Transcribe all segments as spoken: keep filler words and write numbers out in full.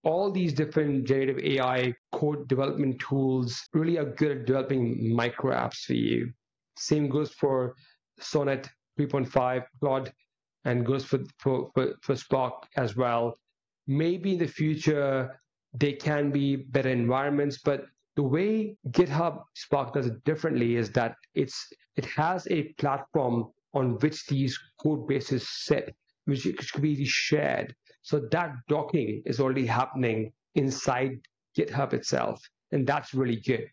all these different generative A I code development tools really are good at developing micro apps for you. Same goes for Sonnet three point five, Claude, and goes for, for, for, for Spark as well. Maybe in the future, they can be better environments, but the way GitHub Spark does it differently is that it's it has a platform on which these code bases sit, which could be shared. So that docking is already happening inside GitHub itself, and that's really good.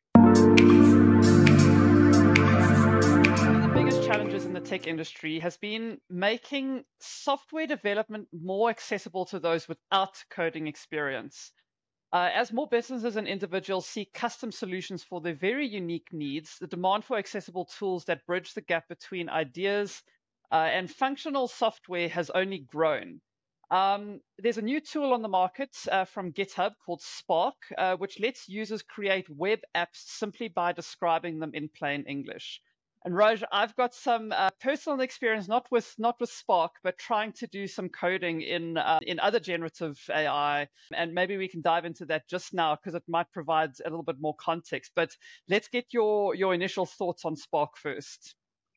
One of the biggest challenges in the tech industry has been making software development more accessible to those without coding experience. Uh, as more businesses and individuals seek custom solutions for their very unique needs, the demand for accessible tools that bridge the gap between ideas uh, and functional software has only grown. Um, there's a new tool on the market uh, from GitHub called Spark, uh, which lets users create web apps simply by describing them in plain English. And Raj, I've got some uh, personal experience, not with not with Spark, but trying to do some coding in uh, in other generative A I, and maybe we can dive into that just now because it might provide a little bit more context. But let's get your your initial thoughts on Spark first.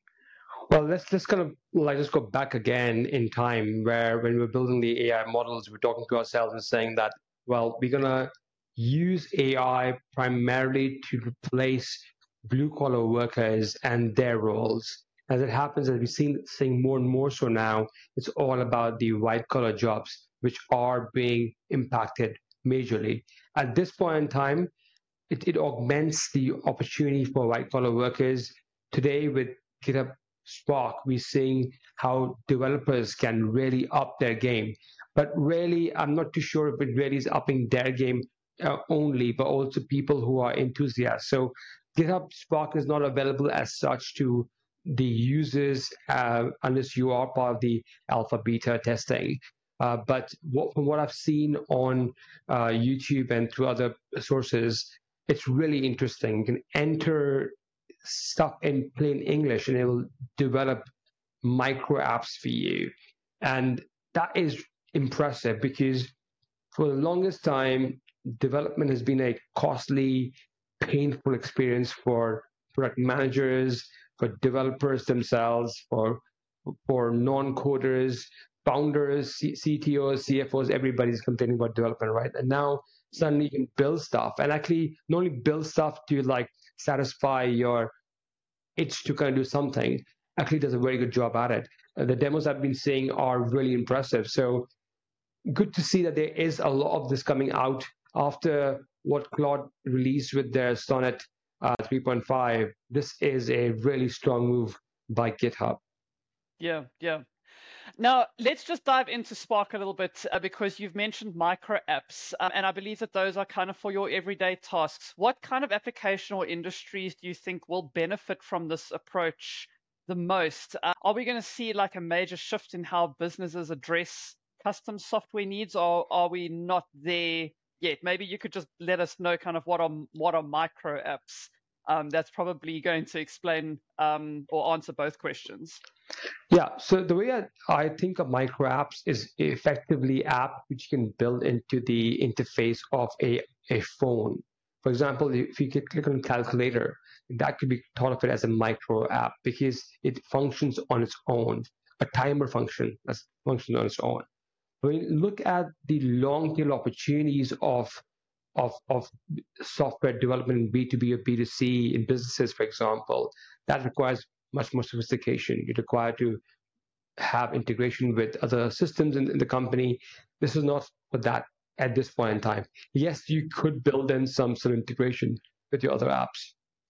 Well, let's let's kind of like just go back again in time, where when we're building the A I models, we're talking to ourselves and saying that, well, we're gonna use A I primarily to replace blue-collar workers and their roles. As it happens, as we've seen seeing more and more so now, it's all about the white-collar jobs, which are being impacted majorly. At this point in time, it, it augments the opportunity for white-collar workers. Today, with GitHub Spark, we're seeing how developers can really up their game. But really, I'm not too sure if it really is upping their game uh, only, but also people who are enthusiasts. So GitHub Spark is not available as such to the users uh, unless you are part of the alpha beta testing. Uh, but what, from what I've seen on uh, YouTube and through other sources, it's really interesting. You can enter stuff in plain English and it will develop micro apps for you. And that is impressive because for the longest time, development has been a costly, painful experience for product managers, for developers themselves, for for non-coders, founders, C- CTOs, C F Os, everybody's complaining about development, right? And now suddenly you can build stuff and actually not only build stuff to like satisfy your itch to kind of do something, actually does a very good job at it. Uh, the demos I've been seeing are really impressive. So good to see that there is a lot of this coming out after what Claude released with their Sonnet uh, three point five. This is a really strong move by GitHub. Yeah, yeah. Now, let's just dive into Spark a little bit uh, because you've mentioned micro apps, um, and I believe that those are kind of for your everyday tasks. What kind of application or industries do you think will benefit from this approach the most? Uh, are we going to see like a major shift in how businesses address custom software needs, or are we not there yet? Maybe you could just let us know kind of what are what are micro apps. Um, that's probably going to explain um, or answer both questions. Yeah, so the way I, I think of micro apps is effectively app which you can build into the interface of a, a phone. For example, if you could click on calculator, that could be thought of it as a micro app because it functions on its own. A timer function that's functions on its own. When you look at the long tail opportunities of of of software development in B two B or B two C in businesses, for example, that requires much more sophistication. You require to have integration with other systems in, in the company. This is not for that at this point in time. Yes, you could build in some sort of integration with your other apps,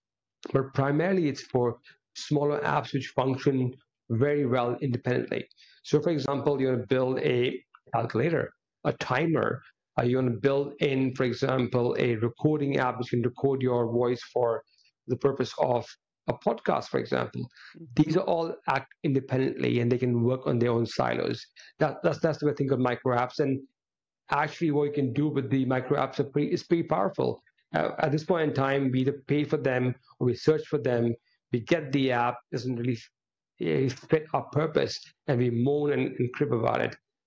but primarily it's for smaller apps which function very well independently. So, for example, you want to build a calculator, a timer. Uh, you want to build in, for example, a recording app which can record your voice for the purpose of a podcast, for example. These are all act independently and they can work on their own silos. That, that's that's the way I think of micro apps. And actually, what you can do with the micro apps are pretty, is pretty powerful. Uh, at this point in time, we either pay for them or we search for them. We get the app, doesn't really fit our purpose, and we moan and, and crib about it.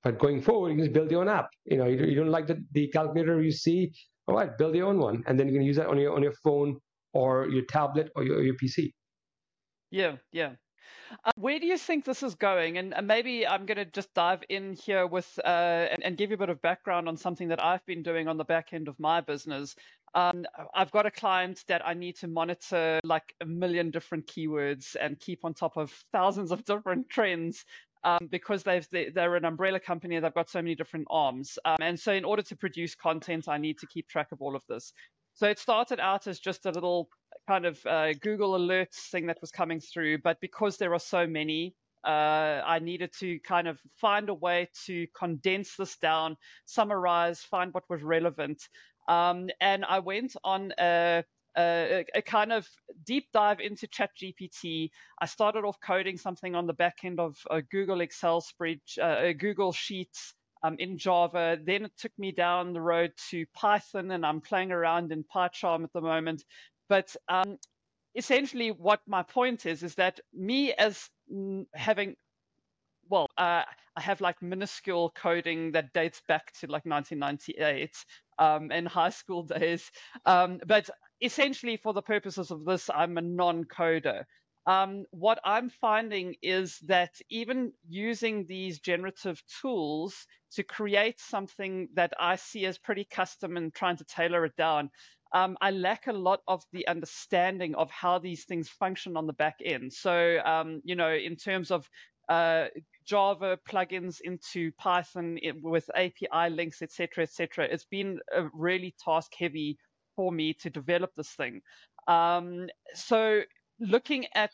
But going forward, you can just build your own app. You know, you, you don't like the, the calculator you see, all right, build your own one, and then you can use that on your on your phone or your tablet or your, or your P C. Yeah, yeah. Uh, where do you think this is going? And, and maybe I'm going to just dive in here with uh, and, and give you a bit of background on something that I've been doing on the back end of my business. Um, I've got a client that I need to monitor like a million different keywords and keep on top of thousands of different trends. Um, because they've, they, they're an umbrella company, they've got so many different arms. Um, and so in order to produce content, I need to keep track of all of this. So it started out as just a little kind of uh, Google Alerts thing that was coming through. But because there are so many, uh, I needed to kind of find a way to condense this down, summarize, find what was relevant. Um, and I went on a, a, a kind of deep dive into ChatGPT. I started off coding something on the back end of a Google Excel spread, uh, Google Sheets. Um, in Java. Then it took me down the road to Python, and I'm playing around in PyCharm at the moment. But um, essentially what my point is, is that me as having, well, uh, I have like minuscule coding that dates back to like nineteen ninety-eight um, in high school days. Um, but essentially for the purposes of this, I'm a non-coder. Um, what I'm finding is that even using these generative tools to create something that I see as pretty custom and trying to tailor it down, um, I lack a lot of the understanding of how these things function on the back end. So, um, you know, in terms of uh, Java plugins into Python it, with A P I links, et cetera, et cetera, it's been a really task heavy for me to develop this thing. Um, so looking at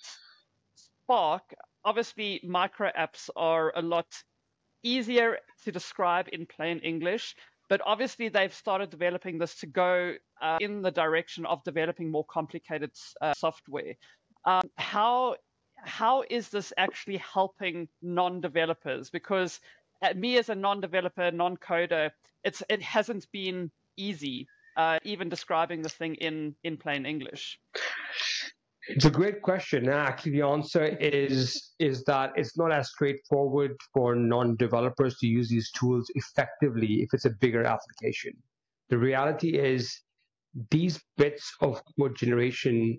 Spark, obviously micro apps are a lot easier to describe in plain English, but obviously they've started developing this to go uh, in the direction of developing more complicated uh, software. Um, how how is this actually helping non-developers? Because uh, me as a non-developer, non-coder, it's it hasn't been easy uh, even describing the thing in in plain English. It's a great question. Actually, the answer is is that it's not as straightforward for non-developers to use these tools effectively if it's a bigger application. The reality is these bits of code generation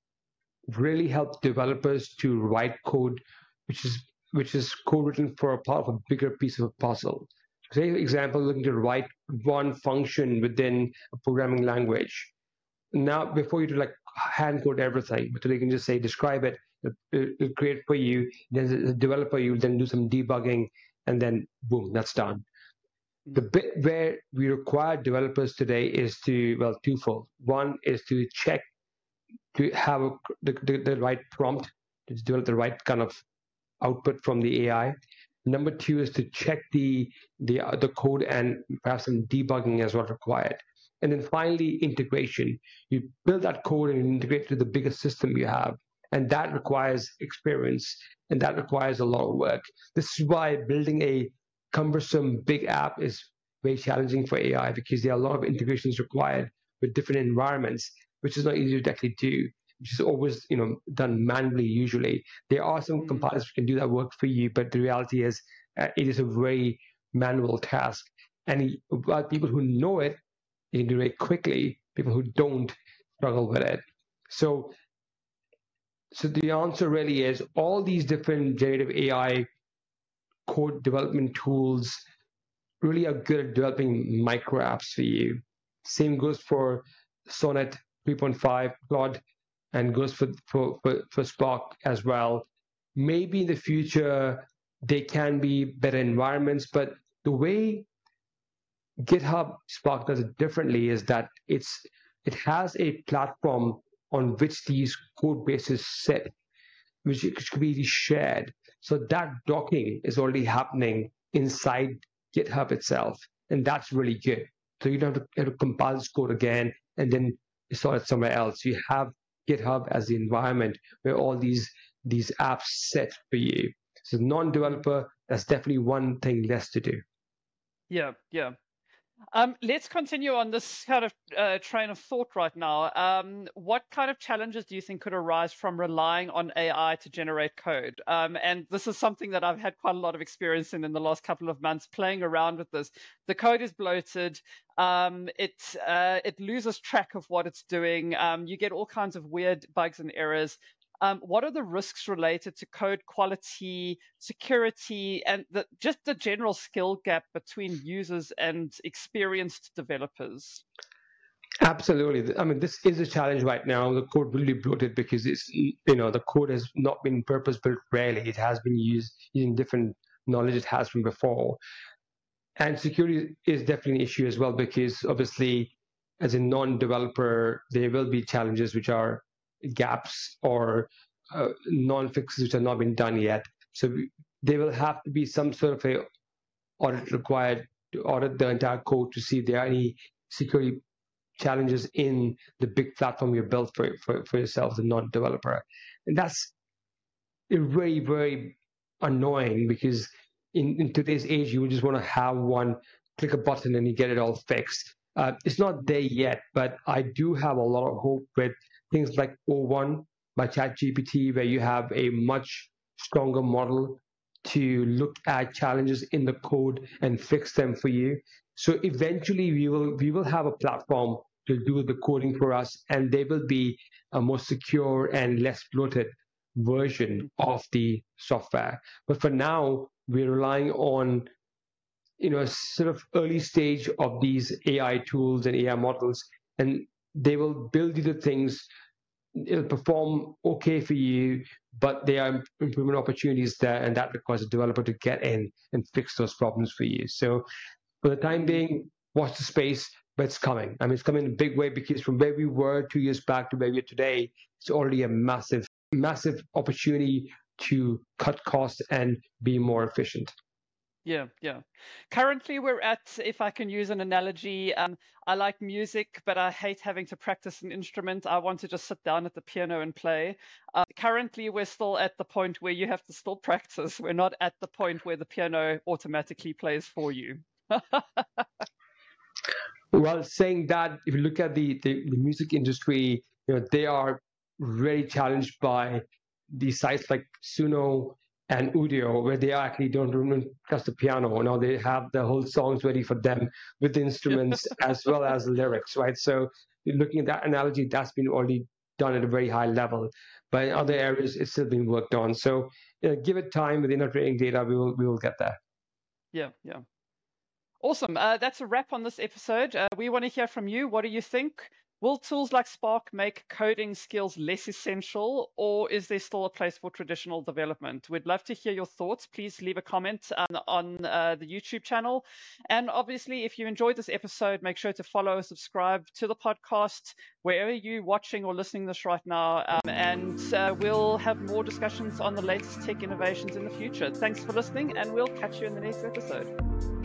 really help developers to write code which is which is code written for a part of a bigger piece of a puzzle. Say, for example, looking to write one function within a programming language. Now, before you do like hand code everything, but you can just say describe it, it'll create for you. Then as a developer, you'll then do some debugging, and then boom, that's done. The bit where we require developers today is to, well, twofold. One is to check to have a, the, the, the right prompt to develop the right kind of output from the A I. Number two is to check the the uh, the code and perhaps some debugging as well required. And then finally, integration. You build that code and integrate it to the biggest system you have. And that requires experience, and that requires a lot of work. This is why building a cumbersome big app is very challenging for A I, because there are a lot of integrations required with different environments, which is not easy to actually do, which is always, you know, done manually usually. There are some mm-hmm. compilers who can do that work for you, but the reality is uh, it is a very manual task. And while people who know it, you can do it quickly. People who don't struggle with it. So, so the answer really is all these different generative A I code development tools really are good at developing micro apps for you. Same goes for Sonnet three point five, Claude, and goes for, for, for, for Spark as well. Maybe in the future, they can be better environments, but the way GitHub Spark does it differently is that it's it has a platform on which these code bases sit, which could be shared. So that docking is already happening inside GitHub itself, and that's really good. So you don't have to, have to compile this code again and then install it somewhere else. You have GitHub as the environment where all these these apps sit for you. So non-developer, that's definitely one thing less to do. Yeah, yeah. Um, let's continue on this kind of uh, train of thought right now. Um, what kind of challenges do you think could arise from relying on A I to generate code? Um, and this is something that I've had quite a lot of experience in in the last couple of months, playing around with this. The code is bloated. Um, it uh, it loses track of what it's doing. Um, you get all kinds of weird bugs and errors. Um, what are the risks related to code quality, security, and the, just the general skill gap between users and experienced developers? Absolutely. I mean, this is a challenge right now. The code will be bloated because it's, you know, the code has not been purpose built really. It has been used using different knowledge it has from before. And security is definitely an issue as well, because obviously, as a non-developer, there will be challenges which are gaps or uh, non-fixes which have not been done yet. So there will have to be some sort of a audit required to audit the entire code to see if there are any security challenges in the big platform you built for, for, for yourself, the non-developer. And that's very, very annoying, because in, in today's age, you would just want to have one, click a button and you get it all fixed. Uh, it's not there yet, but I do have a lot of hope with things like O one by ChatGPT, where you have a much stronger model to look at challenges in the code and fix them for you. So eventually we will we will have a platform to do the coding for us, and they will be a more secure and less bloated version of the software. But for now, we're relying on, you know, sort of early stage of these A I tools and A I models, and they will build you the things. It'll perform okay for you, but there are improvement opportunities there, and that requires a developer to get in and fix those problems for you. So for the time being, watch the space, but it's coming. I mean, it's coming in a big way, because from where we were two years back to where we are today, it's already a massive, massive opportunity to cut costs and be more efficient. Yeah, yeah. Currently, we're at, if I can use an analogy, um, I like music, but I hate having to practice an instrument. I want to just sit down at the piano and play. Uh, currently, we're still at the point where you have to still practice. We're not at the point where the piano automatically plays for you. Well, saying that, if you look at the, the, the music industry, you know, they are really challenged by the sites like Suno and Udio, where they actually don't even touch the piano. Now they have the whole songs ready for them with the instruments as well as the lyrics, right? So looking at that analogy, that's been already done at a very high level. But in other areas, it's still being worked on. So you know, give it time with inner training data, we will, we will get there. Yeah, yeah. Awesome. Uh, that's a wrap on this episode. Uh, we want to hear from you. What do you think? Will tools like Spark make coding skills less essential, or is there still a place for traditional development? We'd love to hear your thoughts. Please leave a comment um, on uh, the YouTube channel. And obviously, if you enjoyed this episode, make sure to follow, subscribe to the podcast, wherever you're watching or listening to this right now. Um, and uh, we'll have more discussions on the latest tech innovations in the future. Thanks for listening, and we'll catch you in the next episode.